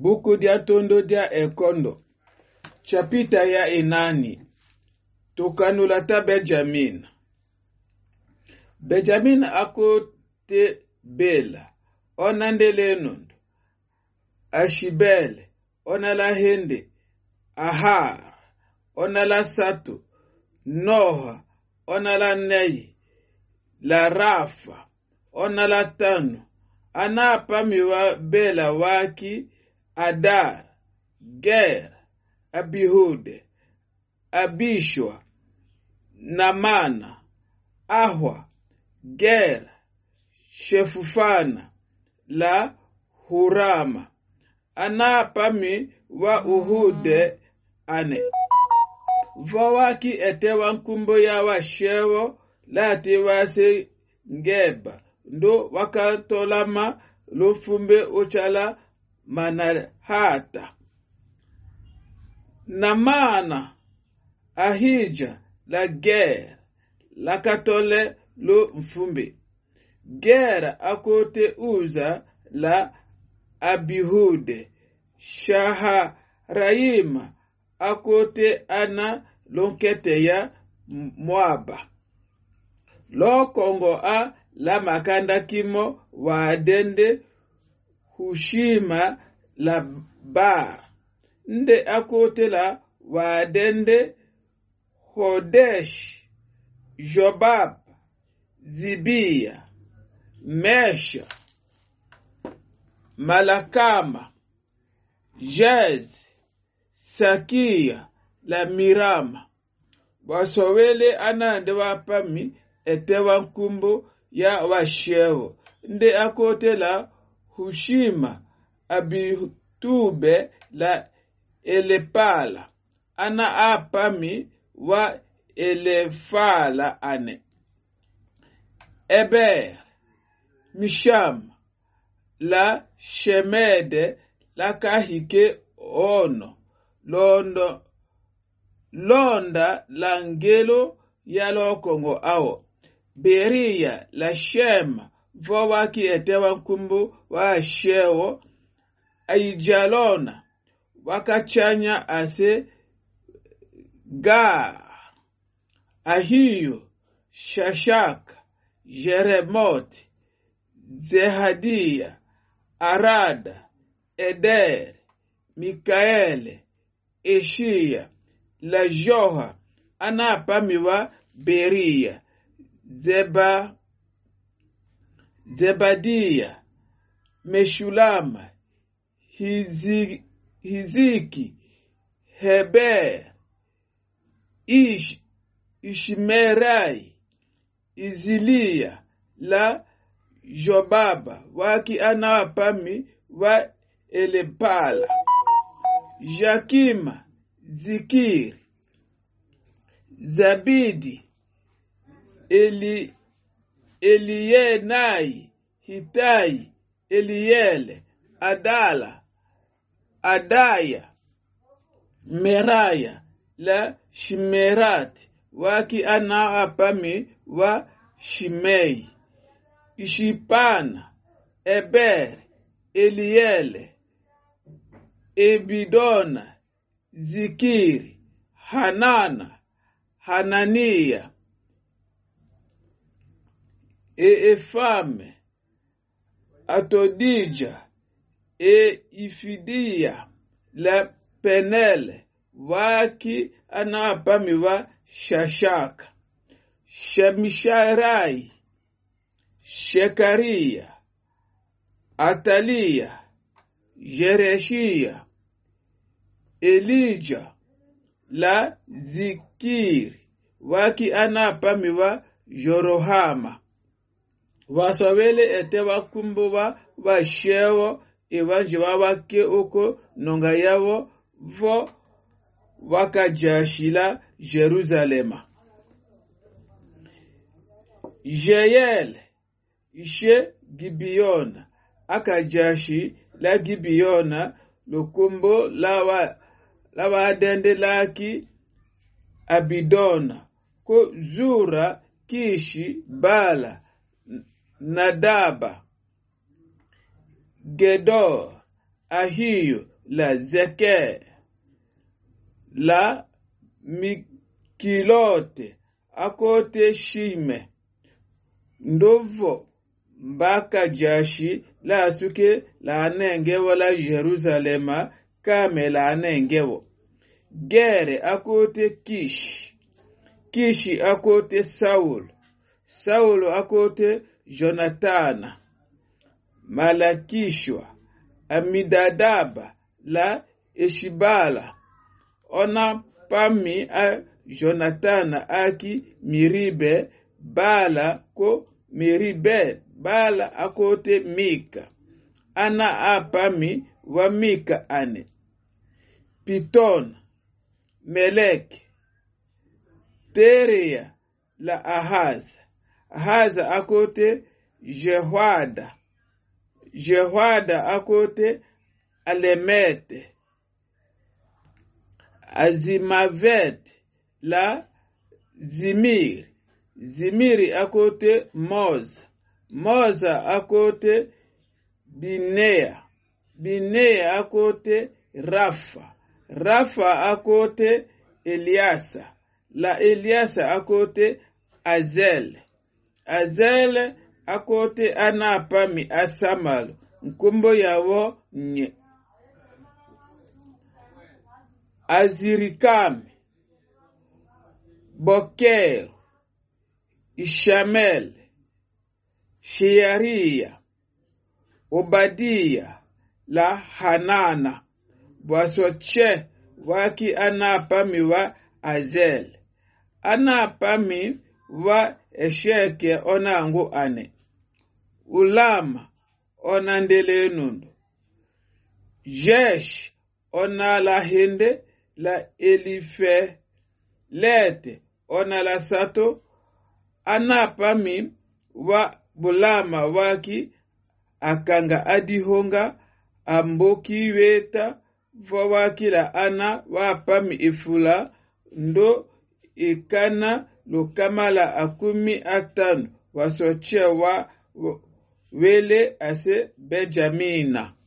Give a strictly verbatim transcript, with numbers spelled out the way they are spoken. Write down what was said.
Buku dia tondo dia ekondo. Chapita ya inani. Tukanulata Benjamin. Benjamin akote Bela. Onandele nundo. Ashibele. Onala hende. Ahar. Onala satu. Noha. Onala nei. La rafa. Onala tano. Anapa miwa Bela waki. Adar. Ger. Abihude. Abishwa. Namana. Ahwa. Ger. Shefufana. La Hurama. Anapami wa Uhude ane. Vawaki etewa nkumbo ya wa shewo lati wase ngeba. Ndo wakatolama lufumbe uchala manahata. Namana ahija la ger la katole lo mfumbe. Ger akote uza la Abihude. Shaharaima akote ana lonkete ya Moaba. Lo Kongo a la makanda kimo wa adende Hushima la bar. Nde akote la wa adende Hodesh, Jobab, Zibia, Mesha, Malakama, Jez, Sakia, la Mirama. Wasowele anande wapami etewa nkumbo ya washeho. Nde akote la Hushima, Abitube, la Elepala. Ana apami wa Elefala ane. Eber, Misham, la Shemede, la kahike ono. Londo, Londa, la ngelo ya lo Kongo ao. Beria, la Shema, vowaki etewa nkumbu wa shewo. Aijalona, wakachanya ase Gar, Ahiyo, Shashak, Jeremot, Zehadia, Arada, Eder, Mikaele, Eshia, La Joha, Anapamiwa, Beria, Zeba, Zebadia, Meshulama, Hizi, Hiziki, Heber, Ish, Ishmerai, Izilia, la Jobaba, waki anapami wa Elepala, Jakima, Zikir, Zabidi, Eli, Elienai, Hitai, Eliele, Adala, Adaya, Meraya, la Shimerat, waki anapami wa Shimei, Ishipana, Eber, Eliele, Ebidona, Zikiri, Hanana, Hanania, Efame, Atodija, e Ifidia, la Penele, waki anapami wa Shashaka, Shemisharai, Shekaria, Atalia, Jereshia, Elijah, la Zikiri, waki anapami wa Jorohama. Wasawele etewa kumbuwa wa shewo ewanjiwa wake oko nonga yawo vo wakajashila Jerusalema. Jeyel, ishe Gibeona, akajashi la Gibeona, lukumbo lawa, lawa adende laki Abidona, ko Zura, Kishi, Bala, Nadaba, Gedor, Ahiyo, la Zeker, la Mikilote akote Shime, ndovo mbaka jashi la asuke la anengewo la Jerusalema kame la anengewo. Gere akote Kish, Kishi akote Saul, Saul akote Jonathan, Malakishwa, Amidadaba la Eshibala. Ona pami a Jonathan aki Miribe, Bala ko Miribe, Bala akote Mika. Ana apami wa Mika ane. Piton, Melek, Teria la Ahaz, Ahaz akote Jehoada, Jehoada akote Alemete, Azimavet la Zimir, Zimiri akote Moz, Moza akote Binea, Binea akote Rafa, Rafa akote Eliasa, la Eliasa akote Azel, Azel akote Anapami Asamalo, nkumbo yawo nye. Azirikam, Boker, Ishamel, Shearia, Obadia, la Hanana, Bwasoche waki Anapami wa Azel, Anapami wa Esheke onangu ane, Ulama onandele nundu, Jesh ona la hinde la Elife, Lete ona la sato, Anapami wa Bulama waki akanga adihonga, amboki weta fawaki la ana wa pami ifula, ndo ikana lukamala akumi atanu wasoche wa wele ase Benjamina.